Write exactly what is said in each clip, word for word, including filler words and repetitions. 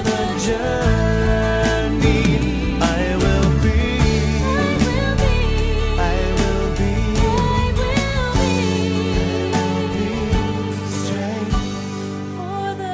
the journey. I will be, I will be, I will be strength for the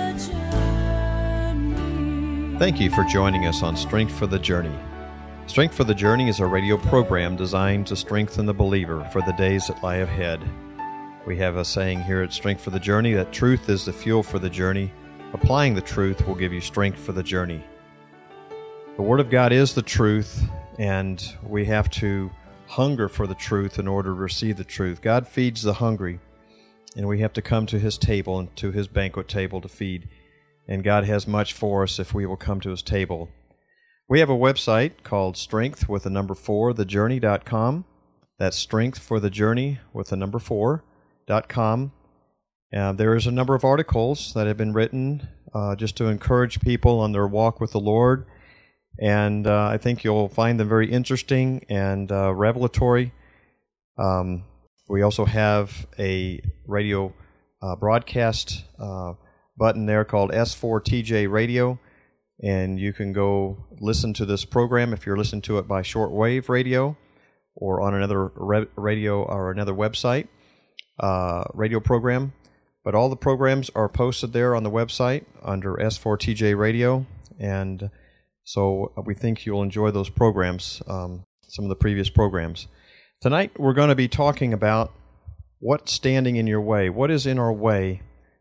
journey. Thank you for joining us on Strength for the Journey. Strength for the Journey is a radio program designed to strengthen the believer for the days that lie ahead. We have a saying here at Strength for the Journey that truth is the fuel for the journey. Applying the truth will give you strength for the journey. The Word of God is the truth, and we have to hunger for the truth in order to receive the truth. God feeds the hungry, and we have to come to His table and to His banquet table to feed. And God has much for us if we will come to His table. We have a website called Strength with the number four, the journey dot com. That's Strength for the Journey with the number four dot com. Uh, there is a number of articles that have been written uh, just to encourage people on their walk with the Lord. And uh, I think you'll find them very interesting and uh, revelatory. Um, we also have a radio uh, broadcast uh, button there called S four T J Radio. And you can go listen to this program if you're listening to it by shortwave radio or on another re- radio or another website uh, radio program. But all the programs are posted there on the website under S four T J Radio. And so we think you'll enjoy those programs, um, some of the previous programs. Tonight we're going to be talking about what's standing in your way. What is in our way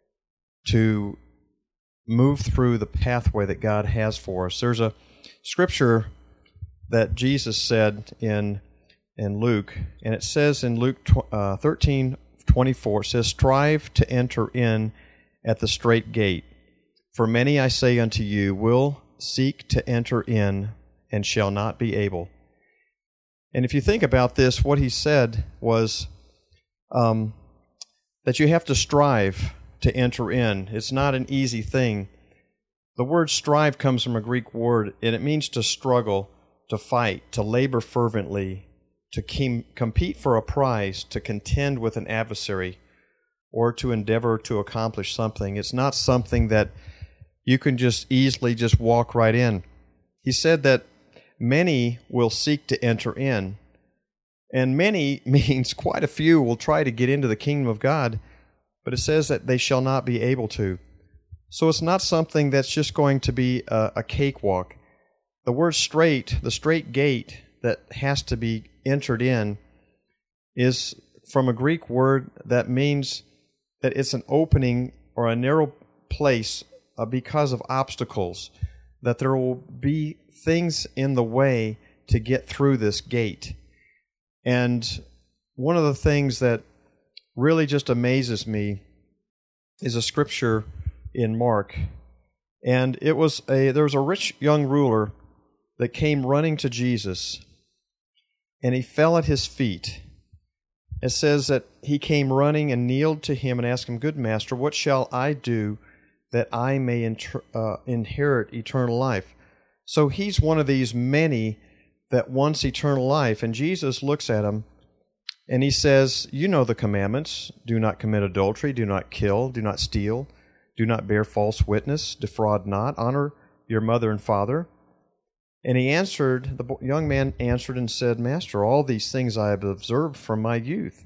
to move through the pathway that God has for us. There's a scripture that Jesus said in in Luke, and it says in Luke uh, thirteen twenty-four, it says, "Strive to enter in at the strait gate. For many, I say unto you, will seek to enter in and shall not be able." And if you think about this, what he said was um, that you have to strive to enter in. It's not an easy thing. The word strive comes from a Greek word, and it means to struggle, to fight, to labor fervently, to com- compete for a prize, to contend with an adversary, or to endeavor to accomplish something. It's not something that you can just easily just walk right in. He said that many will seek to enter in, and many means quite a few will try to get into the kingdom of God, but it says that they shall not be able to. So it's not something that's just going to be a, a cakewalk. The word strait, the strait gate that has to be entered in, is from a Greek word that means that it's an opening or a narrow place uh, because of obstacles, that there will be things in the way to get through this gate. And one of the things that really just amazes me is a scripture in Mark. And it was a there was a rich young ruler that came running to Jesus, and he fell at his feet. It says that he came running and kneeled to him and asked him, "Good master, what shall I do that I may inter- uh, inherit eternal life?" So he's one of these many that wants eternal life. And Jesus looks at him and he says, "You know the commandments. Do not commit adultery, do not kill, do not steal, do not bear false witness, defraud not, honor your mother and father." And he answered, the young man answered and said, "Master, all these things I have observed from my youth."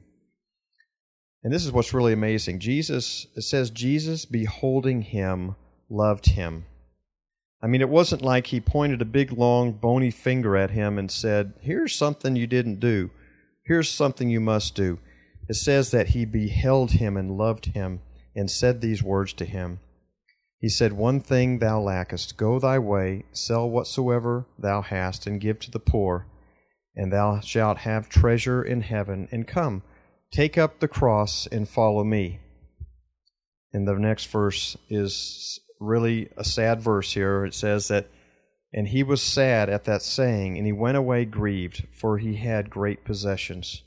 And this is what's really amazing. Jesus, it says, Jesus, beholding him, loved him. I mean, it wasn't like he pointed a big, long, bony finger at him and said, "Here's something you didn't do. Here's something you must do." It says that he beheld him and loved him and said these words to him. He said, "One thing thou lackest. Go thy way, sell whatsoever thou hast, and give to the poor, and thou shalt have treasure in heaven. And come, take up the cross and follow me." And the next verse is really a sad verse here. It says that, "And he was sad at that saying, and he went away grieved, for he had great possessions."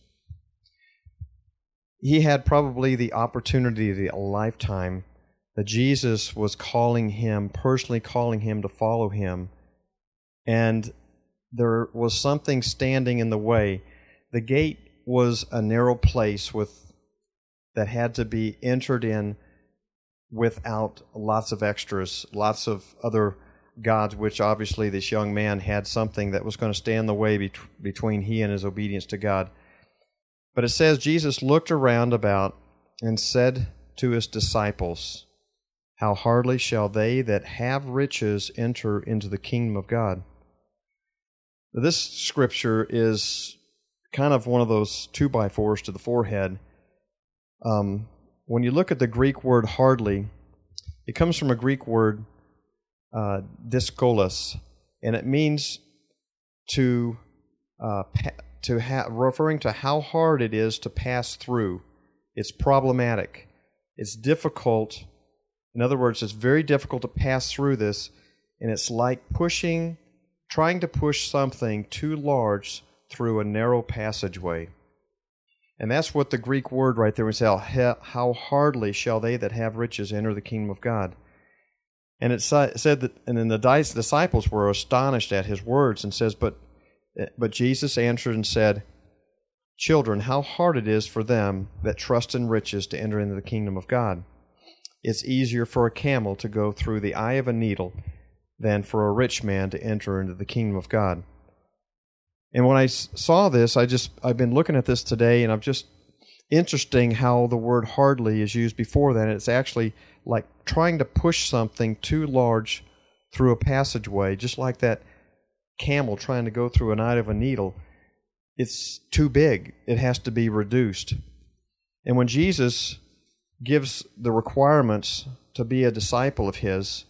He had probably the opportunity of a lifetime that Jesus was calling him, personally calling him to follow him. And there was something standing in the way. The gate was a narrow place with that had to be entered in without lots of extras, lots of other gods, which obviously this young man had something that was going to stand in the way bet- between he and his obedience to God. But it says, Jesus looked around about and said to his disciples, "How hardly shall they that have riches enter into the kingdom of God?" This scripture is kind of one of those two-by-fours to the forehead. Um, when you look at the Greek word hardly, it comes from a Greek word, uh, dyskolos, and it means to, uh, pa- to ha- referring to how hard it is to pass through. It's problematic. It's difficult. In other words, it's very difficult to pass through this, and it's like pushing, trying to push something too large through a narrow passageway. And that's what the Greek word right there would say, how hardly shall they that have riches enter the kingdom of God. And it said that, and then the disciples were astonished at his words, and says, but, but Jesus answered and said, "Children, how hard it is for them that trust in riches to enter into the kingdom of God. It's easier for a camel to go through the eye of a needle than for a rich man to enter into the kingdom of God." And when I saw this, I just, I've been looking at this today, and I'm just interesting how the word hardly is used before that. It's actually like trying to push something too large through a passageway, just like that camel trying to go through an eye of a needle. It's too big. It has to be reduced. And when Jesus gives the requirements to be a disciple of his,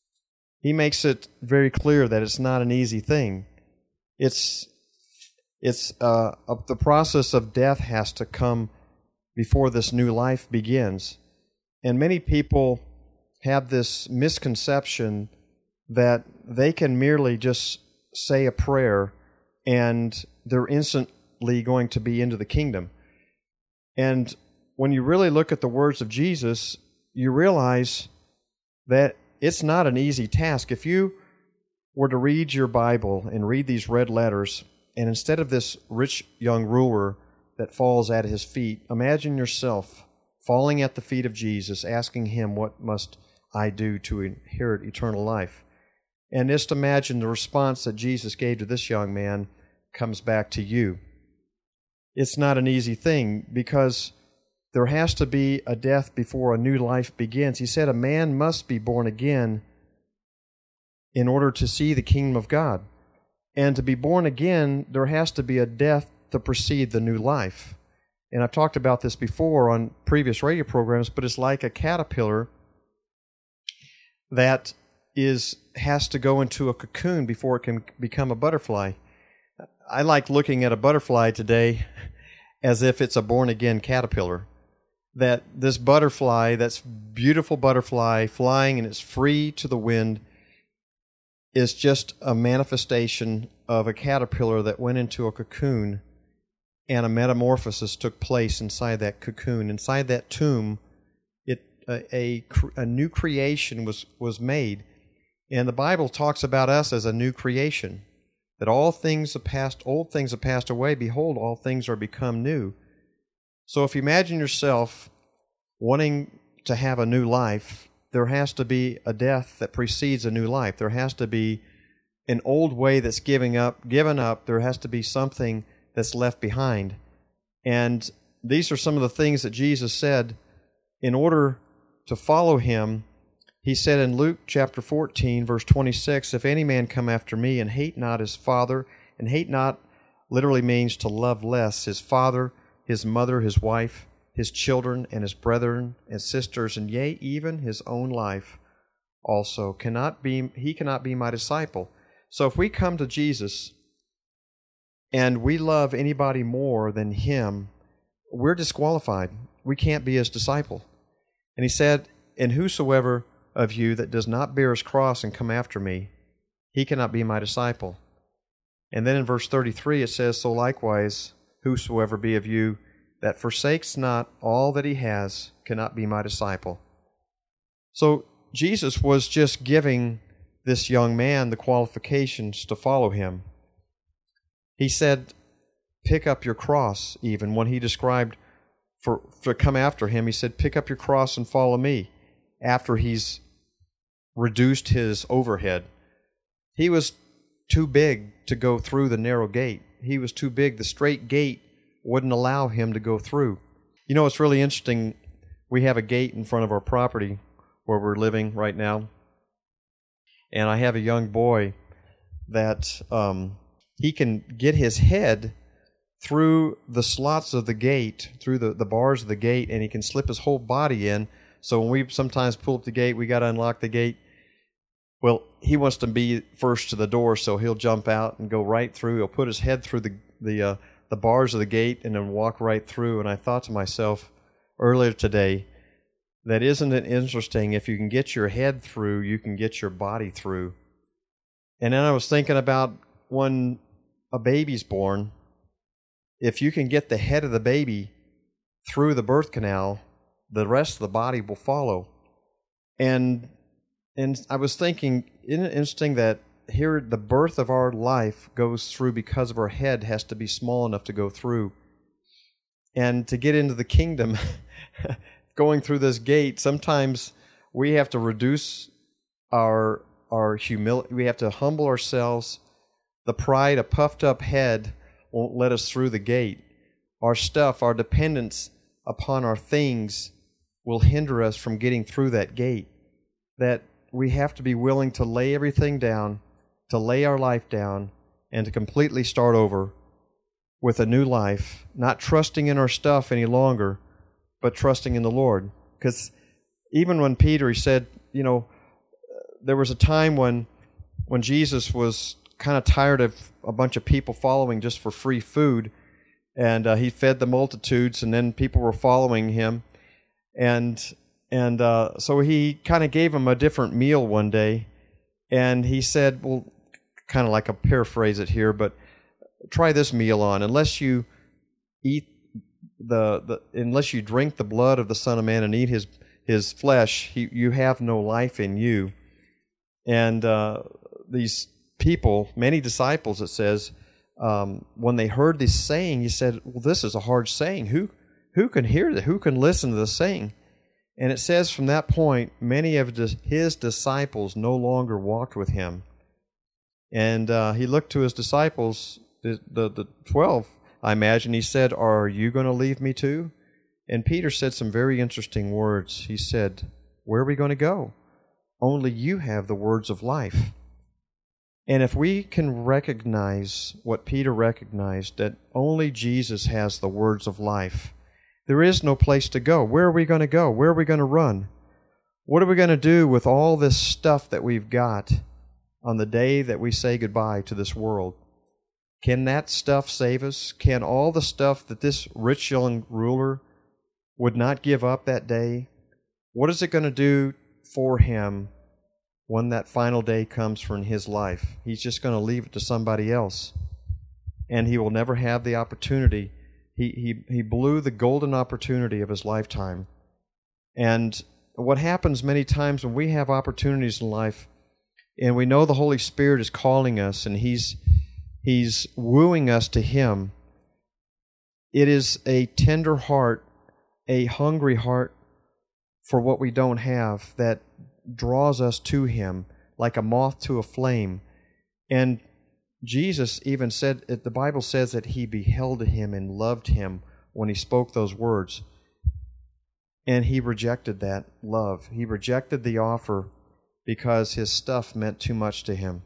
he makes it very clear that it's not an easy thing. It's it's uh, a, the process of death has to come before this new life begins. And many people have this misconception that they can merely just say a prayer and they're instantly going to be into the kingdom. And when you really look at the words of Jesus, you realize that it's not an easy task. If you were to read your Bible and read these red letters, and instead of this rich young ruler that falls at his feet, imagine yourself falling at the feet of Jesus, asking him, "What must I do to inherit eternal life?" And just imagine the response that Jesus gave to this young man comes back to you. It's not an easy thing, because there has to be a death before a new life begins. He said a man must be born again in order to see the kingdom of God. And to be born again, there has to be a death to precede the new life. And I've talked about this before on previous radio programs, but it's like a caterpillar that is has to go into a cocoon before it can become a butterfly. I like looking at a butterfly today as if it's a born-again caterpillar. That this butterfly, that's beautiful butterfly flying and it's free to the wind, is just a manifestation of a caterpillar that went into a cocoon, and a metamorphosis took place inside that cocoon. Inside that tomb, it a, a, a new creation was, was made. And the Bible talks about us as a new creation, that all things have passed, old things have passed away, behold, all things are become new. So if you imagine yourself wanting to have a new life, there has to be a death that precedes a new life. There has to be an old way that's giving up, given up. There has to be something that's left behind. And these are some of the things that Jesus said in order to follow him. He said in Luke chapter fourteen, verse twenty-six, "If any man come after me and hate not his father," and hate not literally means to love less, his father, his mother, his wife, his children, and his brethren and sisters, and yea, even his own life also, cannot be, he cannot be my disciple. So if we come to Jesus and we love anybody more than him, we're disqualified. We can't be his disciple. And he said, "And whosoever of you that does not bear his cross and come after me, he cannot be my disciple." And then in verse thirty-three it says, "So likewise, whosoever be of you that forsakes not all that he has cannot be my disciple." So Jesus was just giving this young man the qualifications to follow him. He said, pick up your cross. Even when he described for, for come after him, he said, pick up your cross and follow me. After he's reduced his overhead, He was too big to go through the narrow gate. He was too big. The straight gate wouldn't allow him to go through. You know, it's really interesting. We have a gate in front of our property where we're living right now. And I have a young boy that um, he can get his head through the slots of the gate, through the, the bars of the gate, and he can slip his whole body in. So when we sometimes pull up the gate, we got to unlock the gate. Well, he wants to be first to the door, so he'll jump out and go right through. He'll put his head through the the uh, the bars of the gate and then walk right through. And I thought to myself earlier today, that isn't it interesting? If you can get your head through, you can get your body through. And then I was thinking about when a baby's born, if you can get the head of the baby through the birth canal, the rest of the body will follow. And and I was thinking, isn't it interesting that here the birth of our life goes through because of our head has to be small enough to go through. And to get into the kingdom, going through this gate, sometimes we have to reduce our our humility. We have to humble ourselves. The pride, a puffed up head, won't let us through the gate. Our stuff, our dependence upon our things will hinder us from getting through that gate. That we have to be willing to lay everything down, to lay our life down, and to completely start over with a new life, not trusting in our stuff any longer, but trusting in the Lord. Because even when Peter, he said, you know, there was a time when when Jesus was kind of tired of a bunch of people following just for free food, and uh, he fed the multitudes, and then people were following him, and and uh, so he kind of gave them a different meal one day, and he said, well, kind of like a paraphrase it here, but try this meal on. Unless you eat the, the unless you drink the blood of the Son of Man and eat his his flesh, he, you have no life in you. And uh, these people, many disciples, it says, um, when they heard this saying, he said, well, this is a hard saying. Who who can hear that? Who can listen to this saying? And it says from that point, many of his disciples no longer walked with him. And uh, he looked to his disciples, the, the, the twelve, I imagine. He said, are you going to leave me too? And Peter said some very interesting words. He said, where are we going to go? Only you have the words of life. And if we can recognize what Peter recognized, that only Jesus has the words of life, there is no place to go. Where are we going to go? Where are we going to run? What are we going to do with all this stuff that we've got on the day that we say goodbye to this world? Can that stuff save us? Can all the stuff that this rich young ruler would not give up that day, what is it going to do for him when that final day comes for in his life? He's just going to leave it to somebody else, and he will never have the opportunity. He, he, he blew the golden opportunity of his lifetime. And what happens many times when we have opportunities in life and we know the Holy Spirit is calling us and He's He's wooing us to Him, it is a tender heart, a hungry heart for what we don't have that draws us to Him like a moth to a flame. And Jesus even said, the Bible says that He beheld Him and loved Him when He spoke those words. And He rejected that love. He rejected the offer because His stuff meant too much to Him.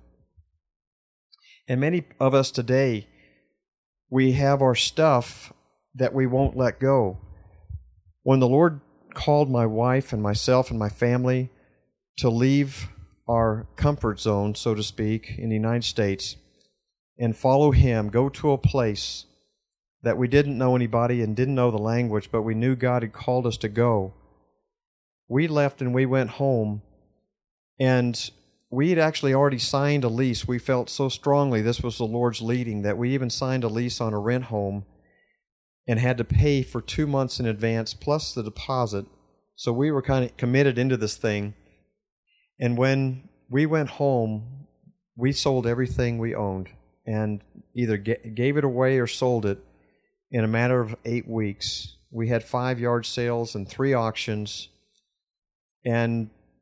And many of us today, we have our stuff that we won't let go. When the Lord called my wife and myself and my family to leave our comfort zone, so to speak, in the United States, and follow Him, go to a place that we didn't know anybody and didn't know the language, but we knew God had called us to go. We left and we went home, and we had actually already signed a lease. We felt so strongly this was the Lord's leading that we even signed a lease on a rent home and had to pay for two months in advance plus the deposit. So we were kind of committed into this thing. And when we went home, we sold everything we owned and either gave it away or sold it in a matter of eight weeks. We had five yard sales and three auctions. And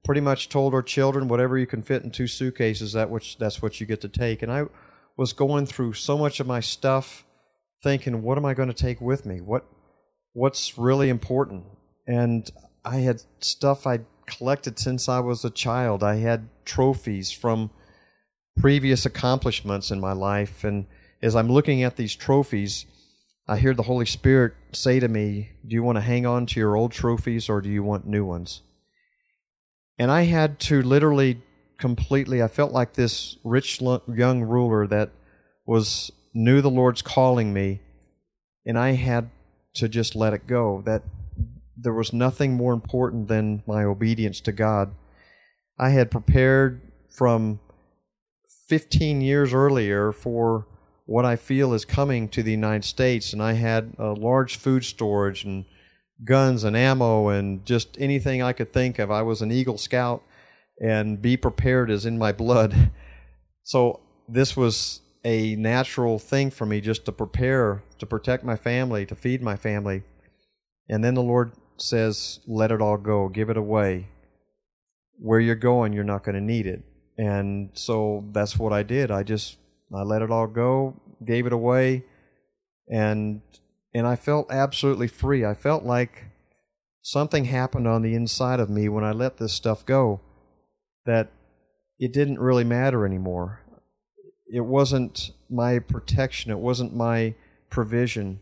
pretty much told our children, whatever you can fit in two suitcases, that which that's what you get to take. And I was going through so much of my stuff, thinking, what am I going to take with me? What what's really important? And I had stuff I'd collected since I was a child. I had trophies from previous accomplishments in my life. And as I'm looking at these trophies, I hear the Holy Spirit say to me, do you want to hang on to your old trophies or do you want new ones? And I had to literally completely, I felt like this rich young ruler that was knew the Lord's calling me, and I had to just let it go. That there was nothing more important than my obedience to God. I had prepared from fifteen years earlier for what I feel is coming to the United States, and I had a large food storage and guns and ammo and just anything I could think of. I was an Eagle Scout, and be prepared is in my blood. So this was a natural thing for me, just to prepare, to protect my family, to feed my family. And then the Lord says, let it all go, give it away. Where you're going, you're not going to need it. And so that's what I did. I just, I let it all go, gave it away, and and I felt absolutely free. I felt like something happened on the inside of me when I let this stuff go, that it didn't really matter anymore. It wasn't my protection. It wasn't my provision.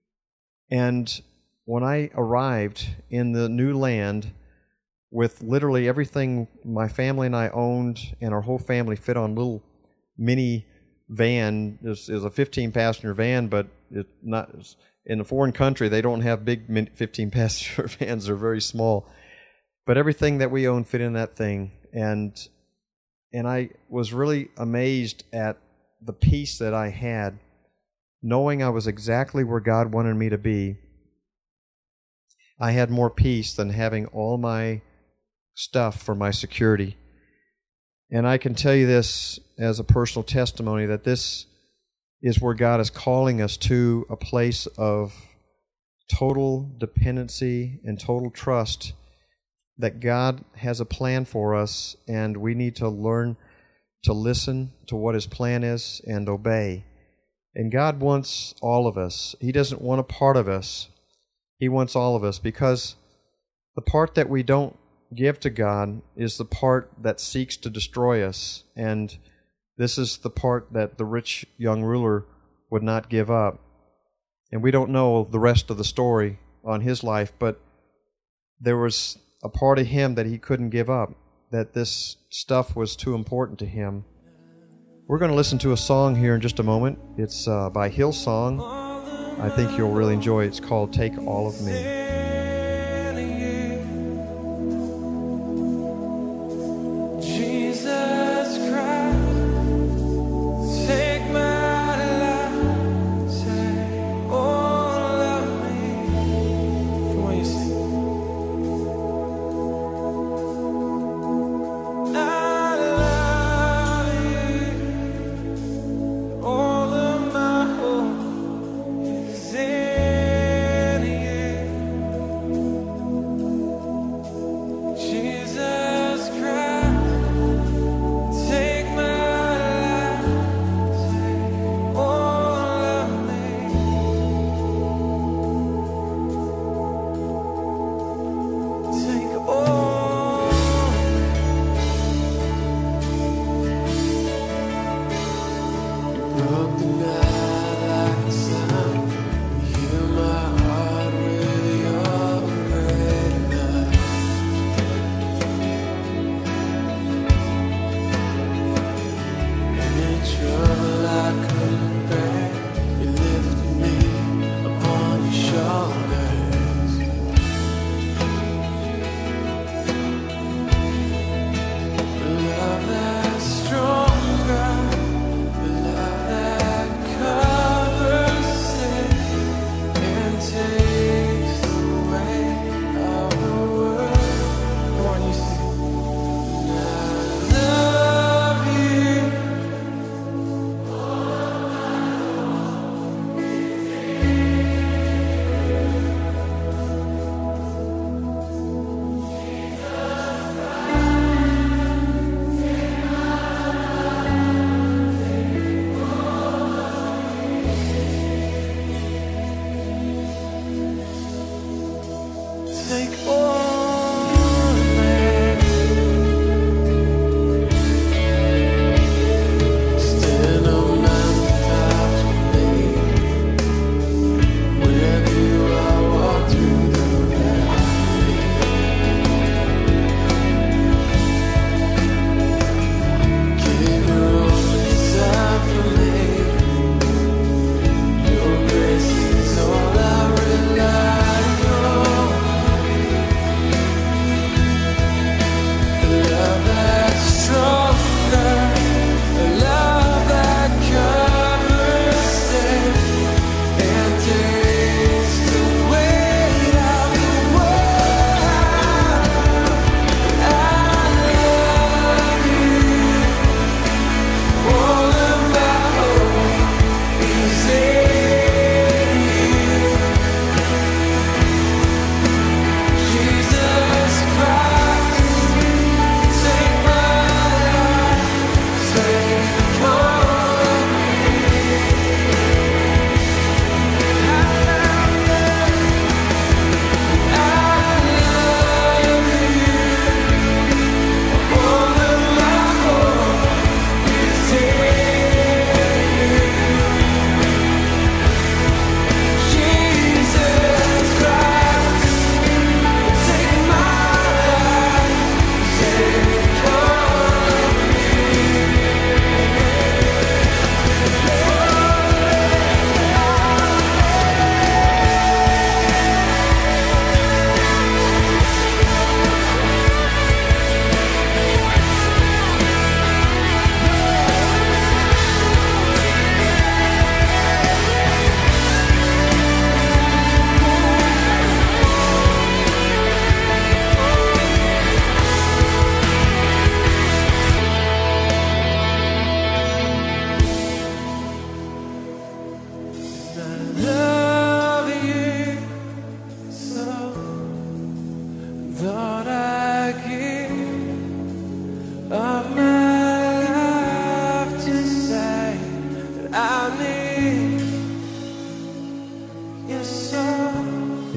And when I arrived in the new land with literally everything my family and I owned, and our whole family fit on a little mini van. It was a fifteen-passenger van, but it's not in a foreign country. They don't have big fifteen-passenger vans. They're very small. But everything that we owned fit in that thing, and and I was really amazed at the peace that I had, knowing I was exactly where God wanted me to be. I had more peace than having all my stuff for my security. And I can tell you this as a personal testimony, that this is where God is calling us to, a place of total dependency and total trust that God has a plan for us, and we need to learn to listen to what His plan is and obey. And God wants all of us. He doesn't want a part of us. He wants all of us, because the part that we don't give to God is the part that seeks to destroy us. And this is the part that the rich young ruler would not give up. And we don't know the rest of the story on his life, but there was a part of him that he couldn't give up, that this stuff was too important to him. We're going to listen to a song here in just a moment. It's uh, by Hillsong. I think you'll really enjoy it. It's called Take All of Me. All of my hope is in you.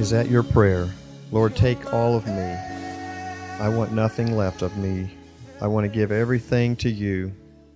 Is that your prayer? Lord, take all of me. I want nothing left of me. I want to give everything to you.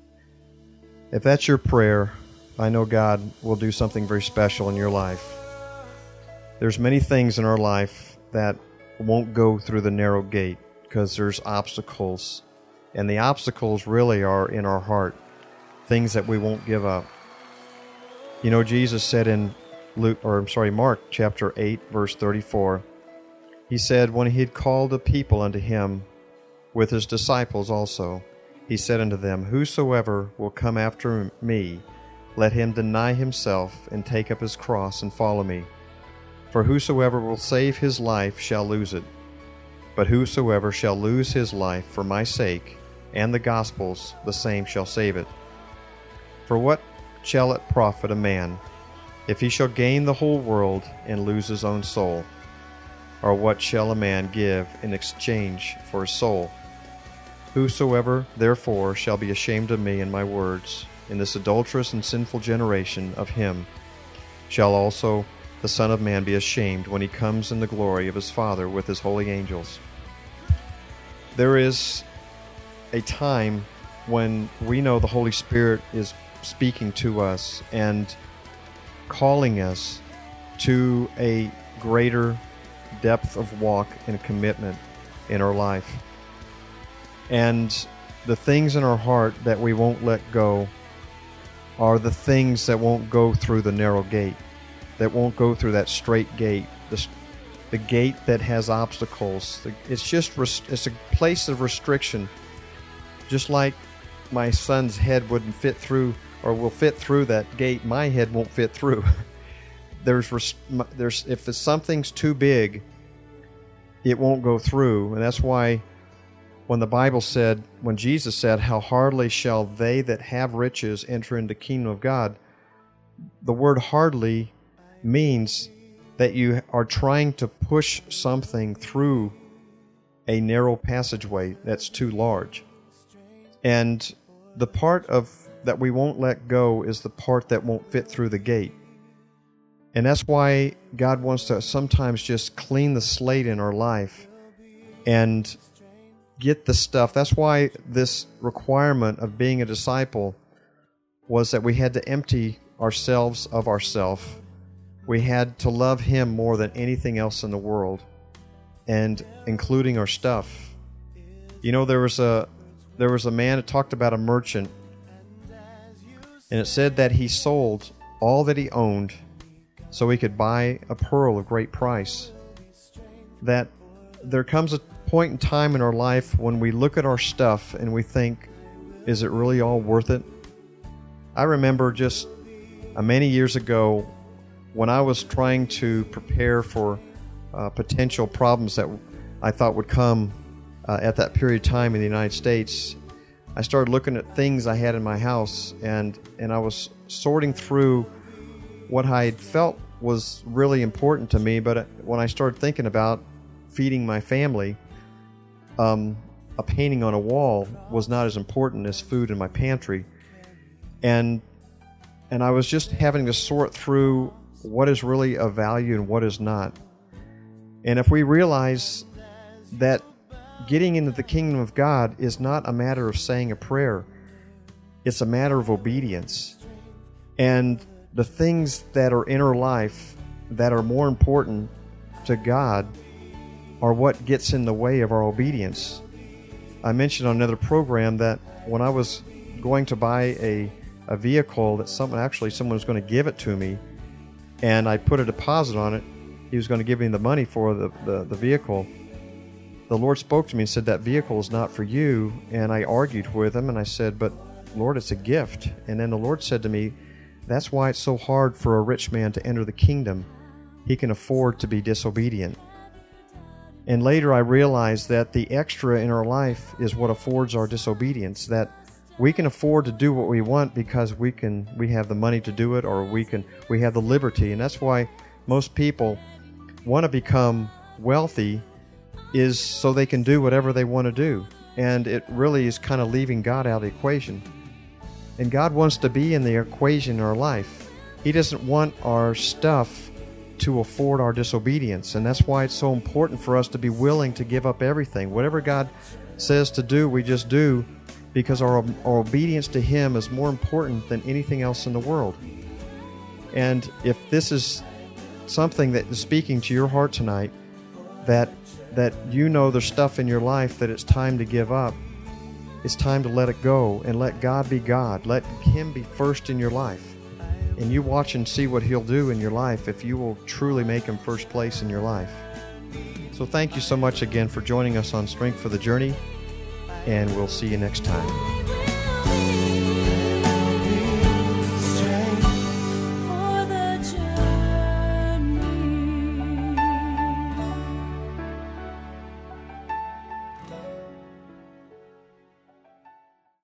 If that's your prayer, I know God will do something very special in your life. There's many things in our life that won't go through the narrow gate because there's obstacles. And the obstacles really are in our heart, things that we won't give up. You know, Jesus said in Luke, or I'm sorry, Mark chapter eight, verse thirty-four, he said, when he had called the people unto him with his disciples also, he said unto them, whosoever will come after me, let him deny himself and take up his cross and follow me. For whosoever will save his life shall lose it. But whosoever shall lose his life for my sake and the gospel's, the same shall save it. For what shall it profit a man, if he shall gain the whole world and lose his own soul? Or what shall a man give in exchange for his soul? Whosoever therefore shall be ashamed of me and my words in this adulterous and sinful generation, of him shall also the Son of Man be ashamed when he comes in the glory of his Father with his holy angels. There is a time when we know the Holy Spirit is speaking to us and calling us to a greater depth of walk and commitment in our life. And the things in our heart that we won't let go are the things that won't go through the narrow gate, that won't go through that straight gate, the, the gate that has obstacles. It's just it's a place of restriction. Just like my son's head wouldn't fit through, or will fit through that gate, my head won't fit through. there's there's if something's too big, it won't go through. And that's why when the Bible said, when Jesus said, how hardly shall they that have riches enter into the kingdom of God, the word hardly means that you are trying to push something through a narrow passageway that's too large. And the part of that we won't let go is the part that won't fit through the gate. And that's why God wants to sometimes just clean the slate in our life and get the stuff. That's why this requirement of being a disciple was that we had to empty ourselves of ourself. We had to love Him more than anything else in the world, and including our stuff. You know, there was a there was a man that talked about a merchant, and it said that he sold all that he owned so he could buy a pearl of great price. That there comes a point in time in our life when we look at our stuff and we think, is it really all worth it? I remember just uh, many years ago when I was trying to prepare for uh, potential problems that I thought would come uh, at that period of time in the United States. I started looking at things I had in my house, and, and I was sorting through what I had felt was really important to me. But when I started thinking about feeding my family, um, a painting on a wall was not as important as food in my pantry. And and I was just having to sort through what is really of value and what is not. And if we realize that getting into the kingdom of God is not a matter of saying a prayer, it's a matter of obedience. And the things that are in our life that are more important to God are what gets in the way of our obedience. I mentioned on another program that when I was going to buy a, a vehicle that someone, actually someone was going to give it to me, and I put a deposit on it, he was going to give me the money for the, the, the vehicle. The Lord spoke to me and said, that vehicle is not for you. And I argued with him, and I said, but Lord, it's a gift. And then the Lord said to me, that's why it's so hard for a rich man to enter the kingdom. He can afford to be disobedient. And later I realized that the extra in our life is what affords our disobedience, that we can afford to do what we want because we can we have the money to do it, or we can we have the liberty. And that's why most people want to become wealthy, is so they can do whatever they want to do. And it really is kind of leaving God out of the equation. And God wants to be in the equation in our life. He doesn't want our stuff to afford our disobedience. And that's why it's so important for us to be willing to give up everything. Whatever God says to do, we just do, because our, our obedience to Him is more important than anything else in the world. And if this is something that is speaking to your heart tonight, that that you know there's stuff in your life that it's time to give up, it's time to let it go and let God be God. Let Him be first in your life. And you watch and see what He'll do in your life if you will truly make Him first place in your life. So thank you so much again for joining us on Strength for the Journey, and we'll see you next time.